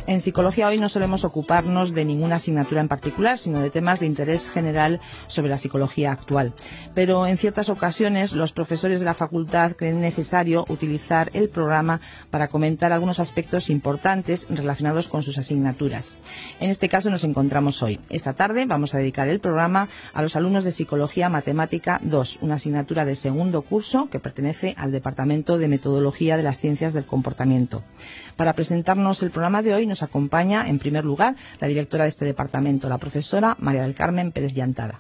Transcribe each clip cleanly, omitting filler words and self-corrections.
En psicología hoy no solemos ocuparnos de ninguna asignatura en particular, sino de temas de interés general sobre la psicología actual. Pero en ciertas ocasiones los profesores de la facultad creen necesario utilizar el programa para comentar algunos aspectos importantes relacionados con sus asignaturas. En este caso nos encontramos hoy. Esta tarde vamos a dedicar el programa a los alumnos de Psicología Matemática 2, una asignatura de segundo curso que pertenece al Departamento de Metodología de las Ciencias del Comportamiento. Para presentarnos el programa de hoy nos acompaña, en primer lugar, la directora de este departamento, la profesora María del Carmen Pérez Llantada.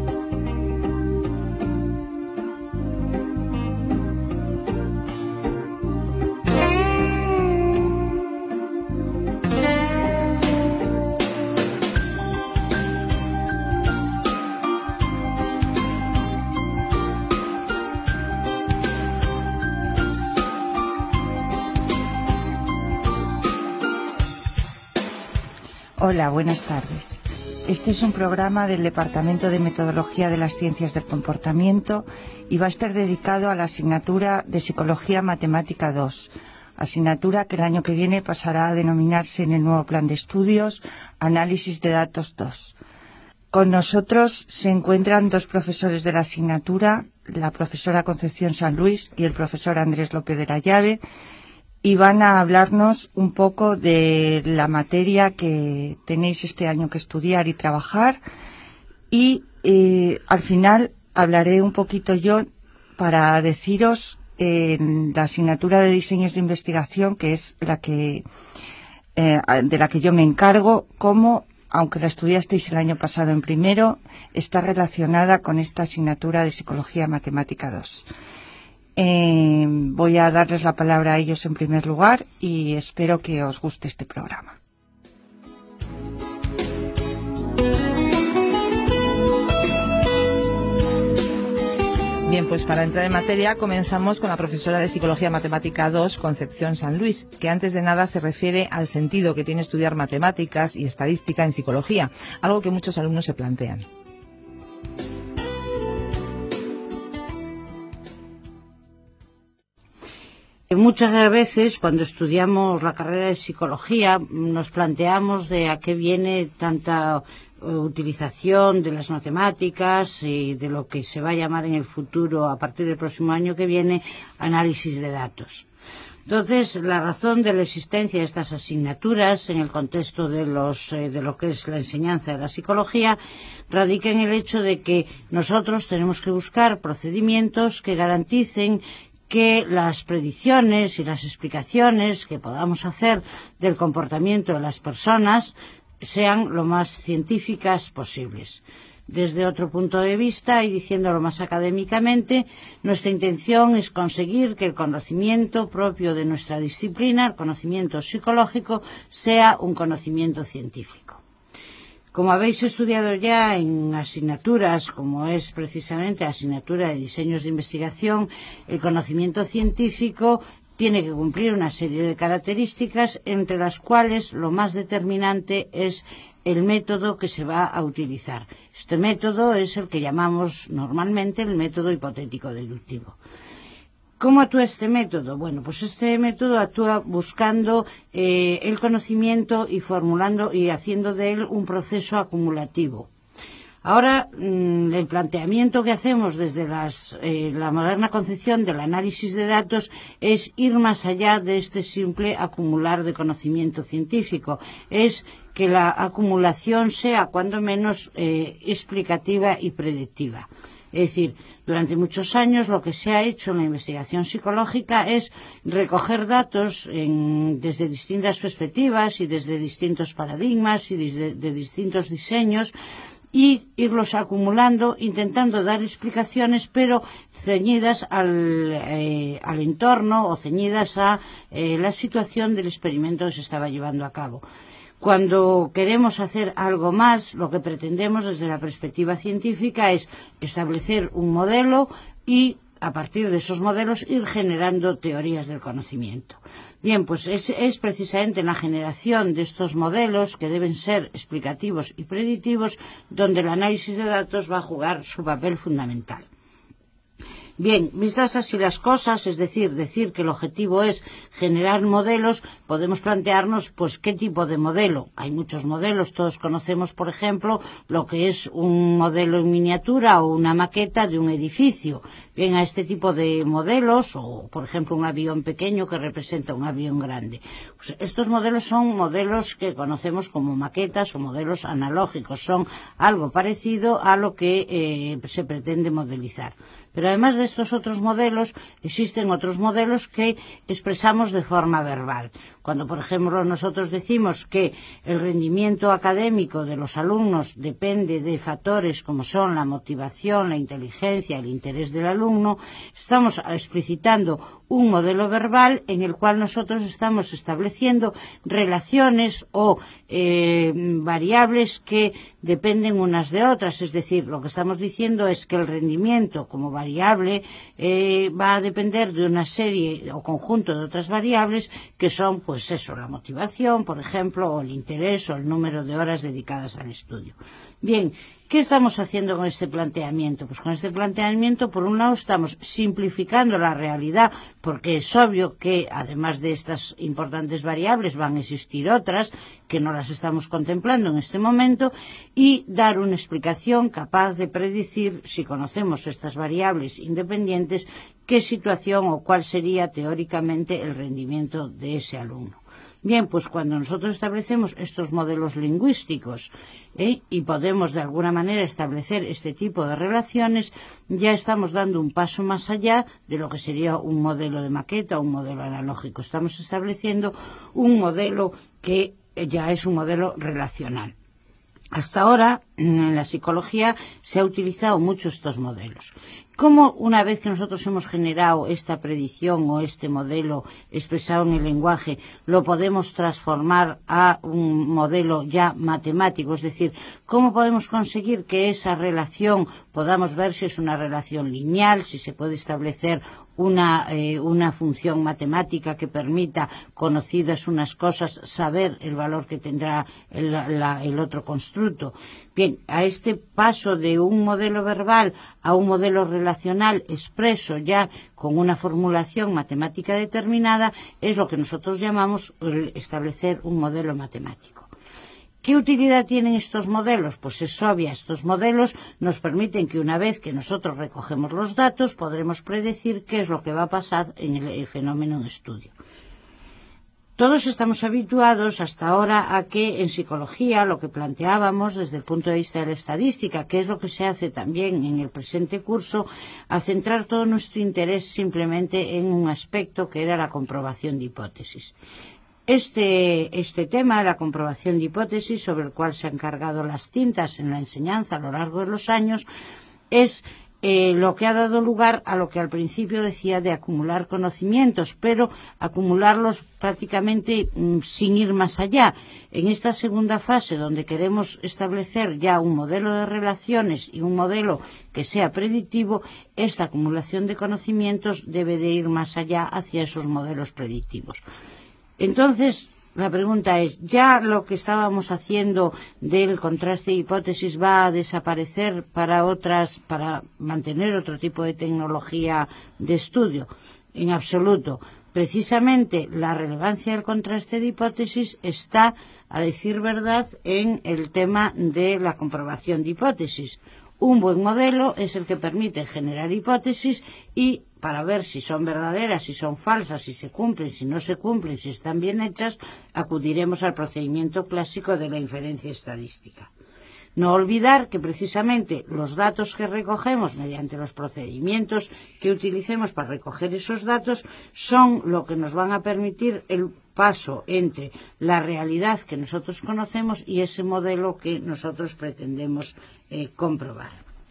Hola, buenas tardes. Este es un programa del Departamento de Metodología de las Ciencias del Comportamiento y va a estar dedicado a la asignatura de Psicología Matemática 2, asignatura que el año que viene pasará a denominarse en el nuevo plan de estudios Análisis de Datos 2. Con nosotros se encuentran dos profesores de la asignatura, la profesora Concepción San Luis y el profesor Andrés López de la Llave, y van a hablarnos un poco de la materia que tenéis este año que estudiar y trabajar, y al final hablaré un poquito yo para deciros la asignatura de diseños de investigación, que es la que de la que yo me encargo, cómo, aunque la estudiasteis el año pasado en primero, está relacionada con esta asignatura de Psicología Matemática 2. Voy a darles la palabra a ellos en primer lugar y espero que os guste este programa. Bien, pues para entrar en materia comenzamos con la profesora de Psicología Matemática 2, Concepción San Luis, que antes de nada se refiere al sentido que tiene estudiar matemáticas y estadística en psicología, algo que muchos alumnos se plantean. Muchas veces cuando estudiamos la carrera de psicología nos planteamos de a qué viene tanta utilización de las matemáticas y de lo que se va a llamar en el futuro, a partir del próximo año que viene, análisis de datos. Entonces, la razón de la existencia de estas asignaturas en el contexto de lo que es la enseñanza de la psicología radica en el hecho de que nosotros tenemos que buscar procedimientos que garanticen que las predicciones y las explicaciones que podamos hacer del comportamiento de las personas sean lo más científicas posibles. Desde otro punto de vista, y diciéndolo más académicamente, nuestra intención es conseguir que el conocimiento propio de nuestra disciplina, el conocimiento psicológico, sea un conocimiento científico. Como habéis estudiado ya en asignaturas, como es precisamente la asignatura de diseños de investigación, el conocimiento científico tiene que cumplir una serie de características, entre las cuales lo más determinante es el método que se va a utilizar. Este método es el que llamamos normalmente el método hipotético deductivo. ¿Cómo actúa este método? Bueno, pues este método actúa buscando el conocimiento y formulando y haciendo de él un proceso acumulativo. Ahora, el planteamiento que hacemos desde la moderna concepción del análisis de datos es ir más allá de este simple acumular de conocimiento científico. Es que la acumulación sea, cuando menos, explicativa y predictiva. Es decir, durante muchos años lo que se ha hecho en la investigación psicológica es recoger datos desde distintas perspectivas y desde distintos paradigmas y de distintos diseños y irlos acumulando, intentando dar explicaciones, pero ceñidas al entorno o ceñidas a la situación del experimento que se estaba llevando a cabo. Cuando queremos hacer algo más, lo que pretendemos desde la perspectiva científica es establecer un modelo y, a partir de esos modelos, ir generando teorías del conocimiento. Bien, pues es precisamente en la generación de estos modelos, que deben ser explicativos y predictivos, donde el análisis de datos va a jugar su papel fundamental. Bien, vistas así las cosas, es decir que el objetivo es generar modelos, podemos plantearnos pues qué tipo de modelo. Hay muchos modelos, todos conocemos, por ejemplo, lo que es un modelo en miniatura o una maqueta de un edificio. Bien, a este tipo de modelos, o por ejemplo un avión pequeño que representa un avión grande. Pues estos modelos son modelos que conocemos como maquetas o modelos analógicos, son algo parecido a lo que se pretende modelizar. Pero además de estos otros modelos, existen otros modelos que expresamos de forma verbal. Cuando, por ejemplo, nosotros decimos que el rendimiento académico de los alumnos depende de factores como son la motivación, la inteligencia, el interés del alumno, estamos explicitando un modelo verbal en el cual nosotros estamos estableciendo relaciones o variables que dependen unas de otras. Es decir, lo que estamos diciendo es que el rendimiento como variable va a depender de una serie o conjunto de otras variables que son, pues eso, la motivación, por ejemplo, o el interés o el número de horas dedicadas al estudio. Bien, ¿qué estamos haciendo con este planteamiento? Pues con este planteamiento, por un lado, estamos simplificando la realidad, porque es obvio que, además de estas importantes variables, van a existir otras que no las estamos contemplando en este momento, y dar una explicación capaz de predecir, si conocemos estas variables independientes, qué situación o cuál sería teóricamente el rendimiento de ese alumno. Bien, pues cuando nosotros establecemos estos modelos lingüísticos y podemos de alguna manera establecer este tipo de relaciones, ya estamos dando un paso más allá de lo que sería un modelo de maqueta o un modelo analógico. Estamos estableciendo un modelo que ya es un modelo relacional. Hasta ahora, en la psicología, se ha utilizado mucho estos modelos. ¿Cómo, una vez que nosotros hemos generado esta predicción o este modelo expresado en el lenguaje, lo podemos transformar a un modelo ya matemático? Es decir, ¿cómo podemos conseguir que esa relación podamos ver si es una relación lineal, si se puede establecer una función matemática que permita, conocidas unas cosas, saber el valor que tendrá el otro constructo? Bien, a este paso de un modelo verbal a un modelo relacional expreso ya con una formulación matemática determinada es lo que nosotros llamamos establecer un modelo matemático. ¿Qué utilidad tienen estos modelos? Pues es obvia. Estos modelos nos permiten que una vez que nosotros recogemos los datos podremos predecir qué es lo que va a pasar en el fenómeno en estudio. Todos estamos habituados hasta ahora a que en psicología lo que planteábamos desde el punto de vista de la estadística, que es lo que se hace también en el presente curso, a centrar todo nuestro interés simplemente en un aspecto que era la comprobación de hipótesis. Este tema, la comprobación de hipótesis, sobre el cual se han cargado las tintas en la enseñanza a lo largo de los años, es lo que ha dado lugar a lo que al principio decía de acumular conocimientos, pero acumularlos prácticamente sin ir más allá. En esta segunda fase, donde queremos establecer ya un modelo de relaciones y un modelo que sea predictivo, esta acumulación de conocimientos debe de ir más allá hacia esos modelos predictivos. Entonces, la pregunta es, ¿ya lo que estábamos haciendo del contraste de hipótesis va a desaparecer para mantener otro tipo de tecnología de estudio? En absoluto. Precisamente la relevancia del contraste de hipótesis está, a decir verdad, en el tema de la comprobación de hipótesis. Un buen modelo es el que permite generar hipótesis y para ver si son verdaderas, si son falsas, si se cumplen, si no se cumplen, si están bien hechas, acudiremos al procedimiento clásico de la inferencia estadística. No olvidar que precisamente los datos que recogemos mediante los procedimientos que utilicemos para recoger esos datos son lo que nos van a permitir el paso entre la realidad que nosotros conocemos y ese modelo que nosotros pretendemos comprobar.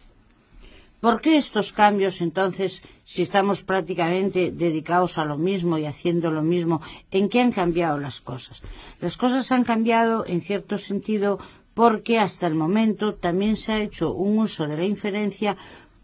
¿Por qué estos cambios, entonces, si estamos prácticamente dedicados a lo mismo y haciendo lo mismo? ¿En qué han cambiado las cosas? Las cosas han cambiado, en cierto sentido, porque hasta el momento también se ha hecho un uso de la inferencia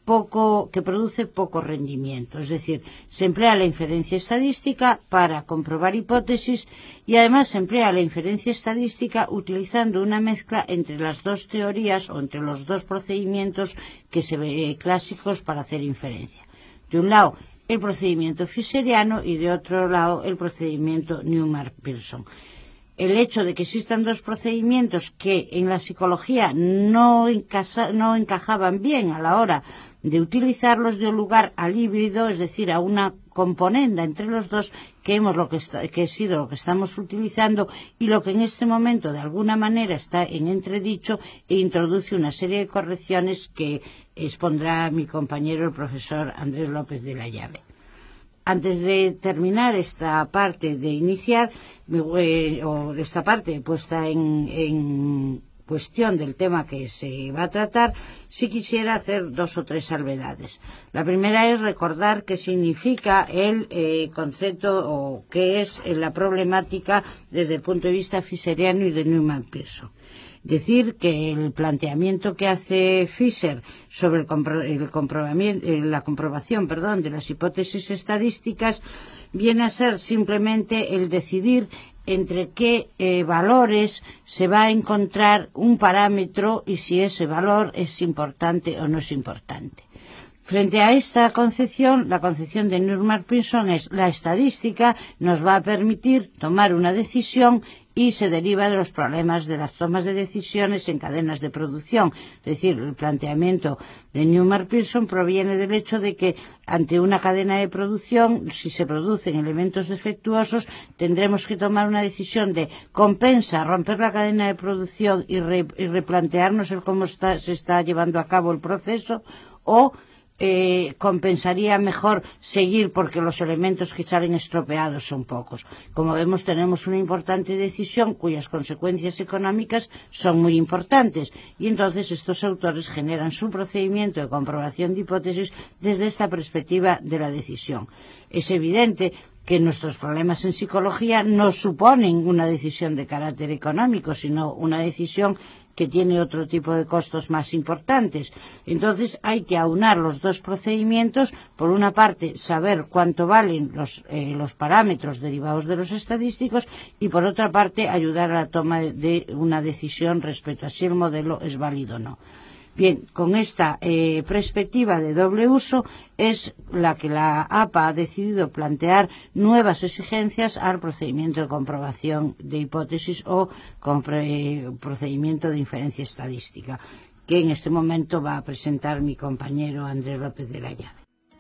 que produce poco rendimiento. Es decir, se emplea la inferencia estadística para comprobar hipótesis y además se emplea la inferencia estadística utilizando una mezcla entre las dos teorías o entre los dos procedimientos clásicos para hacer inferencia. De un lado, el procedimiento fisheriano y de otro lado, el procedimiento Newmark-Pearson. El hecho de que existan dos procedimientos que en la psicología no encajaban bien a la hora de utilizarlos, dio lugar al híbrido, es decir, a una componenda entre los dos que ha sido lo que estamos utilizando y lo que en este momento de alguna manera está en entredicho e introduce una serie de correcciones que expondrá mi compañero el profesor Andrés López de la Llave. Antes de terminar esta parte de iniciar, o esta parte puesta en cuestión del tema que se va a tratar, sí quisiera hacer 2 o 3 salvedades. La primera es recordar qué significa el concepto o qué es la problemática desde el punto de vista fisheriano y de Newman-Pearson. Decir que el planteamiento que hace Fisher sobre la comprobación de las hipótesis estadísticas viene a ser simplemente el decidir entre qué valores se va a encontrar un parámetro y si ese valor es importante o no es importante. Frente a esta concepción, la concepción de Newmark-Pearson es la estadística nos va a permitir tomar una decisión y se deriva de los problemas de las tomas de decisiones en cadenas de producción. Es decir, el planteamiento de Newmark-Pearson proviene del hecho de que ante una cadena de producción, si se producen elementos defectuosos, tendremos que tomar una decisión de compensa romper la cadena de producción y replantearnos el cómo se está llevando a cabo el proceso, o compensaría mejor seguir porque los elementos que salen estropeados son pocos. Como vemos, tenemos una importante decisión cuyas consecuencias económicas son muy importantes y entonces estos autores generan su procedimiento de comprobación de hipótesis desde esta perspectiva de la decisión. Es evidente que nuestros problemas en psicología no suponen una decisión de carácter económico, sino una decisión que tiene otro tipo de costos más importantes. Entonces hay que aunar los dos procedimientos. Por una parte, saber cuánto valen los parámetros derivados de los estadísticos y por otra parte, ayudar a la toma de una decisión respecto a si el modelo es válido o no. Bien, con esta perspectiva de doble uso es la que la APA ha decidido plantear nuevas exigencias al procedimiento de comprobación de hipótesis o procedimiento de inferencia estadística, que en este momento va a presentar mi compañero Andrés López de la Llave.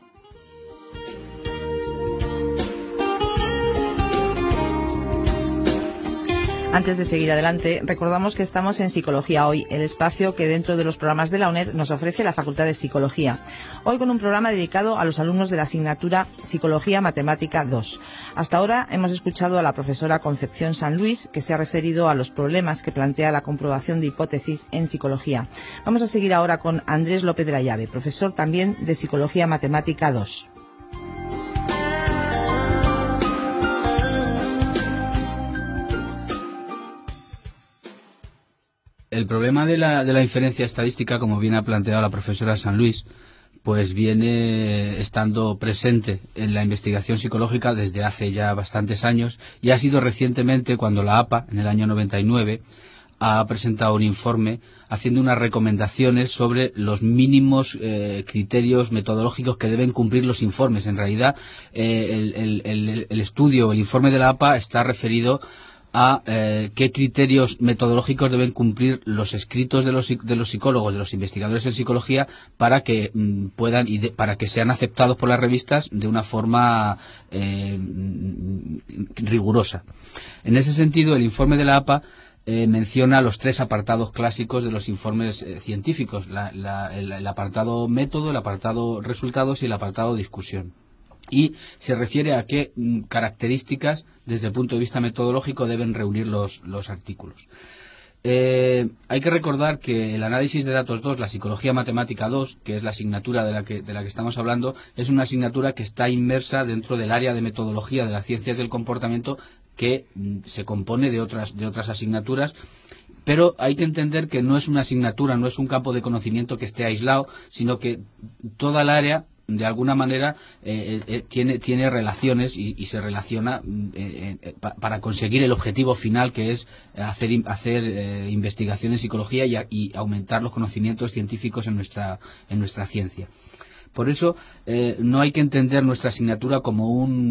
Antes de seguir adelante, recordamos que estamos en Psicología Hoy, el espacio que dentro de los programas de la UNED nos ofrece la Facultad de Psicología. Hoy con un programa dedicado a los alumnos de la asignatura Psicología Matemática 2. Hasta ahora hemos escuchado a la profesora Concepción San Luis, que se ha referido a los problemas que plantea la comprobación de hipótesis en psicología. Vamos a seguir ahora con Andrés López de la Llave, profesor también de Psicología Matemática 2. El problema de la inferencia estadística, como bien ha planteado la profesora San Luis, pues viene estando presente en la investigación psicológica desde hace ya bastantes años y ha sido recientemente cuando la APA, en el año 99, ha presentado un informe haciendo unas recomendaciones sobre los mínimos criterios metodológicos que deben cumplir los informes. En realidad, el estudio, el informe de la APA está referido a qué criterios metodológicos deben cumplir los escritos de los psicólogos, de los investigadores en psicología, para que puedan para que sean aceptados por las revistas de una forma rigurosa. En ese sentido, el informe de la APA menciona los 3 apartados clásicos de los informes científicos: el apartado método, el apartado resultados y el apartado discusión. Y se refiere a qué características, desde el punto de vista metodológico, deben reunir los artículos. Hay que recordar que el análisis de datos 2, la psicología matemática 2, que es la asignatura de la que estamos hablando, es una asignatura que está inmersa dentro del área de metodología de las ciencias del comportamiento, que se compone de otras asignaturas. Pero hay que entender que no es una asignatura, no es un campo de conocimiento que esté aislado, sino que toda el área, de alguna manera, tiene relaciones y se relaciona para conseguir el objetivo final, que es hacer investigación en psicología y aumentar los conocimientos científicos en nuestra ciencia. Por eso no hay que entender nuestra asignatura como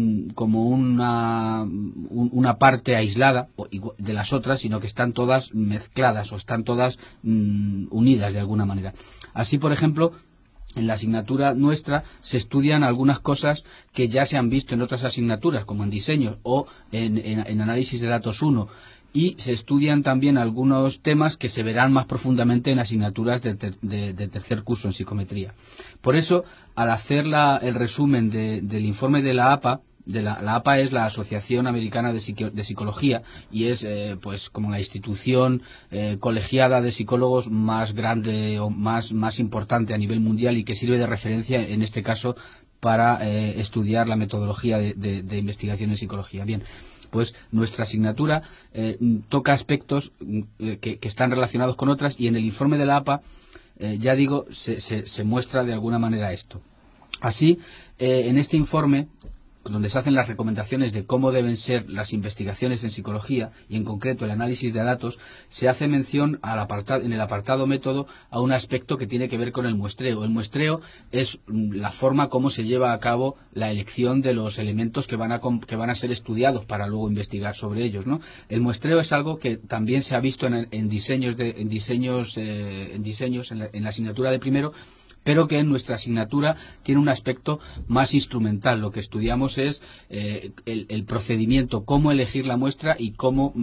una parte aislada de las otras, sino que están todas mezcladas o están todas unidas de alguna manera. Así, por ejemplo, en la asignatura nuestra se estudian algunas cosas que ya se han visto en otras asignaturas, como en diseño o en análisis de datos 1, y se estudian también algunos temas que se verán más profundamente en asignaturas de tercer curso en psicometría. Por eso, al hacer el resumen del informe de la APA, la APA es la Asociación Americana de Psicología y es pues como la institución colegiada de psicólogos más grande o más importante a nivel mundial y que sirve de referencia en este caso para estudiar la metodología de investigación en psicología. Bien, pues nuestra asignatura toca aspectos que están relacionados con otras y en el informe de la APA ya digo se muestra de alguna manera esto. Así, en este informe, donde se hacen las recomendaciones de cómo deben ser las investigaciones en psicología y en concreto el análisis de datos, se hace mención en el apartado método a un aspecto que tiene que ver con el muestreo. El muestreo es la forma como se lleva a cabo la elección de los elementos que van a ser estudiados para luego investigar sobre ellos, ¿no? El muestreo es algo que también se ha visto en la asignatura de primero, pero que en nuestra asignatura tiene un aspecto más instrumental. Lo que estudiamos es el procedimiento, cómo elegir la muestra y cómo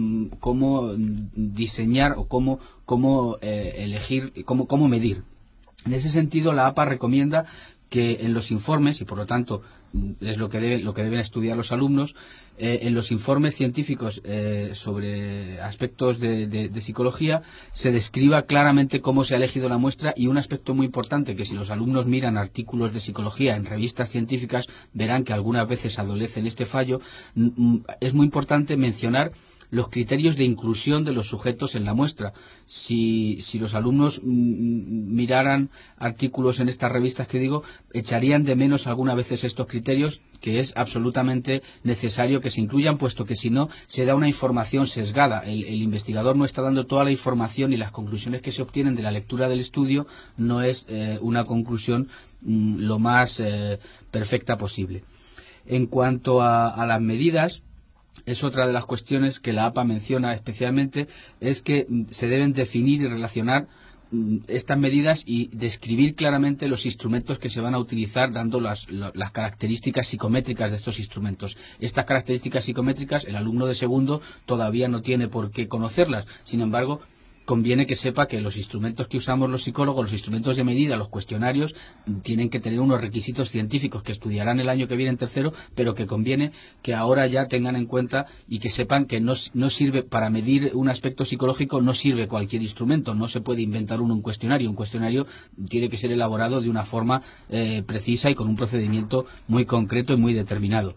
diseñar o cómo elegir, cómo medir. En ese sentido, la APA recomienda que en los informes, y por lo tanto es lo que deben estudiar los alumnos, en los informes científicos sobre aspectos de psicología se describa claramente cómo se ha elegido la muestra, y un aspecto muy importante que si los alumnos miran artículos de psicología en revistas científicas verán que algunas veces adolecen este fallo. Es muy importante mencionar los criterios de inclusión de los sujetos en la muestra. Si los alumnos miraran artículos en estas revistas que digo, echarían de menos algunas veces estos criterios, que es absolutamente necesario que se incluyan, puesto que si no se da una información sesgada. El investigador no está dando toda la información y las conclusiones que se obtienen de la lectura del estudio no es una conclusión lo más perfecta posible. En cuanto a las medidas, es otra de las cuestiones que la APA menciona especialmente, es que se deben definir y relacionar estas medidas y describir claramente los instrumentos que se van a utilizar, dando las características psicométricas de estos instrumentos. Estas características psicométricas el alumno de segundo todavía no tiene por qué conocerlas. Sin embargo, conviene que sepa que los instrumentos que usamos los psicólogos, los instrumentos de medida, los cuestionarios, tienen que tener unos requisitos científicos que estudiarán el año que viene en tercero, pero que conviene que ahora ya tengan en cuenta y que sepan que no sirve para medir un aspecto psicológico, no sirve cualquier instrumento, no se puede inventar un cuestionario. Un cuestionario tiene que ser elaborado de una forma precisa y con un procedimiento muy concreto y muy determinado.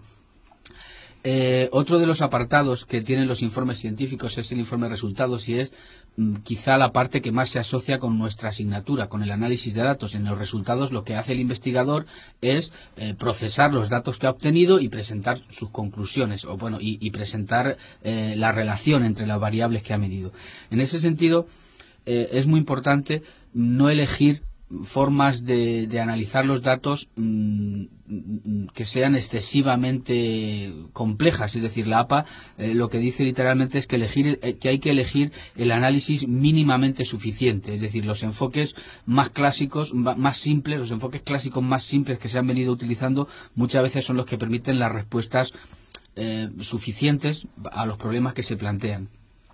Otro de los apartados que tienen los informes científicos es el informe de resultados, y es quizá la parte que más se asocia con nuestra asignatura, con el análisis de datos. En los resultados lo que hace el investigador es procesar los datos que ha obtenido y presentar sus conclusiones, y presentar la relación entre las variables que ha medido. En ese sentido, es muy importante no elegir formas de analizar los datos que sean excesivamente complejas. Es decir, la APA lo que dice literalmente es que hay que elegir el análisis mínimamente suficiente. Es decir, los enfoques más clásicos, más simples, los enfoques clásicos más simples que se han venido utilizando muchas veces son los que permiten las respuestas suficientes a los problemas que se plantean.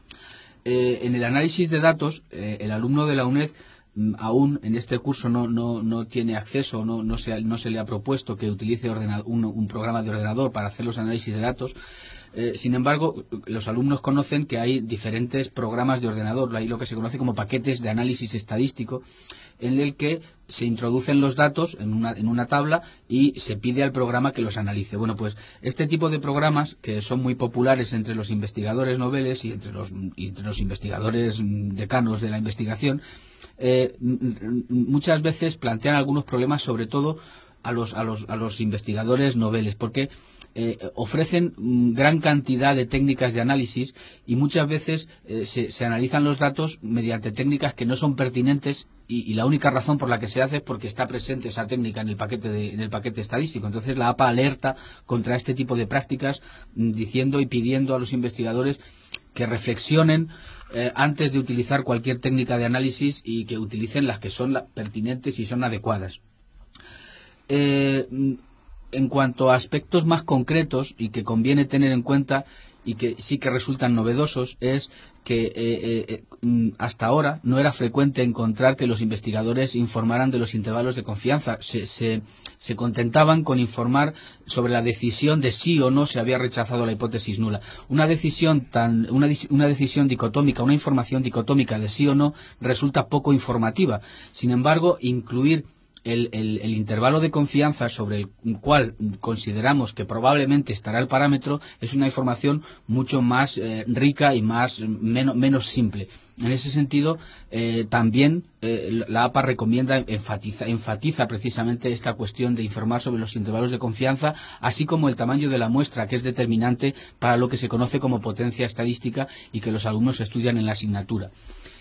En el análisis de datos, el alumno de la UNED aún en este curso no tiene acceso, no se le ha propuesto que utilice un programa de ordenador para hacer los análisis de datos. Sin embargo, los alumnos conocen que hay diferentes programas de ordenador. Hay lo que se conoce como paquetes de análisis estadístico, en el que se introducen los datos en una tabla y se pide al programa que los analice. Bueno, pues este tipo de programas, que son muy populares entre los investigadores noveles y entre los investigadores decanos de la investigación, muchas veces plantean algunos problemas, sobre todo a los investigadores noveles, porque ofrecen gran cantidad de técnicas de análisis y muchas veces se analizan los datos mediante técnicas que no son pertinentes y la única razón por la que se hace es porque está presente esa técnica en el paquete estadístico. Entonces la APA alerta contra este tipo de prácticas, diciendo y pidiendo a los investigadores que reflexionen antes de utilizar cualquier técnica de análisis y que utilicen las que son pertinentes y son adecuadas. En cuanto a aspectos más concretos y que conviene tener en cuenta y que sí que resultan novedosos, es que hasta ahora no era frecuente encontrar que los investigadores informaran de los intervalos de confianza. Se contentaban con informar sobre la decisión de sí o no se había rechazado la hipótesis nula. Una decisión dicotómica, una información dicotómica de sí o no resulta poco informativa. Sin embargo, incluir el intervalo de confianza sobre el cual consideramos que probablemente estará el parámetro es una información mucho más rica y menos simple. En ese sentido, también la APA enfatiza precisamente esta cuestión de informar sobre los intervalos de confianza, así como el tamaño de la muestra, que es determinante para lo que se conoce como potencia estadística y que los alumnos estudian en la asignatura.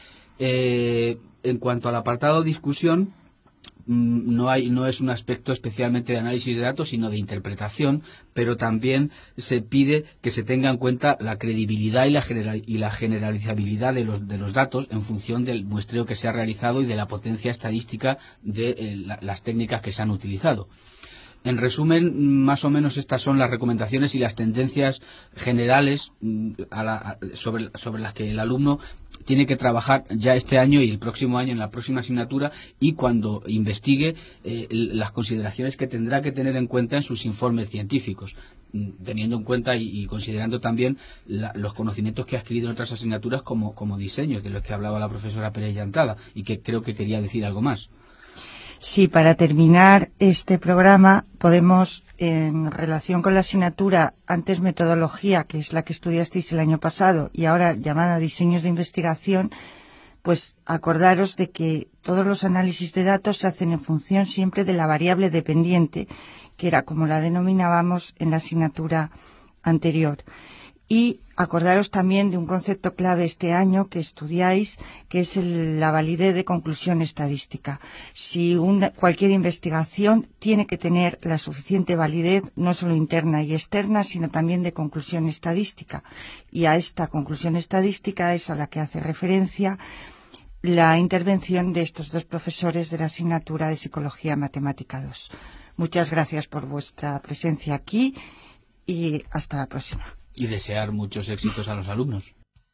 En cuanto al apartado discusión, no es un aspecto especialmente de análisis de datos, sino de interpretación, pero también se pide que se tenga en cuenta la credibilidad y la generalizabilidad de los datos en función del muestreo que se ha realizado y de la potencia estadística de las técnicas que se han utilizado. En resumen, más o menos estas son las recomendaciones y las tendencias generales sobre las que el alumno tiene que trabajar ya este año y el próximo año en la próxima asignatura, y cuando investigue las consideraciones que tendrá que tener en cuenta en sus informes científicos, teniendo en cuenta y considerando también los conocimientos que ha adquirido en otras asignaturas como diseño, de los que hablaba la profesora Pérez Llantada, y que creo que quería decir algo más. Sí, para terminar este programa podemos, en relación con la asignatura antes metodología, que es la que estudiasteis el año pasado y ahora llamada diseños de investigación, pues acordaros de que todos los análisis de datos se hacen en función siempre de la variable dependiente, que era como la denominábamos en la asignatura anterior. Y acordaros también de un concepto clave este año que estudiáis, que es la validez de conclusión estadística. Si cualquier investigación tiene que tener la suficiente validez, no solo interna y externa, sino también de conclusión estadística. Y a esta conclusión estadística es a la que hace referencia la intervención de estos dos profesores de la asignatura de Psicología Matemática 2. Muchas gracias por vuestra presencia aquí y hasta la próxima. Y desear muchos éxitos a los alumnos.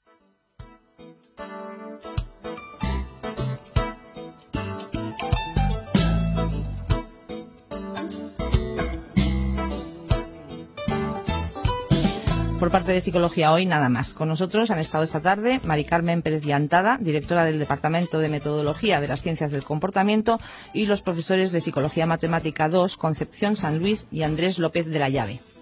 Por parte de Psicología Hoy, nada más. Con nosotros han estado esta tarde Mari Carmen Pérez Llantada, directora del Departamento de Metodología de las Ciencias del Comportamiento, y los profesores de Psicología Matemática 2, Concepción San Luis y Andrés López de la Llave.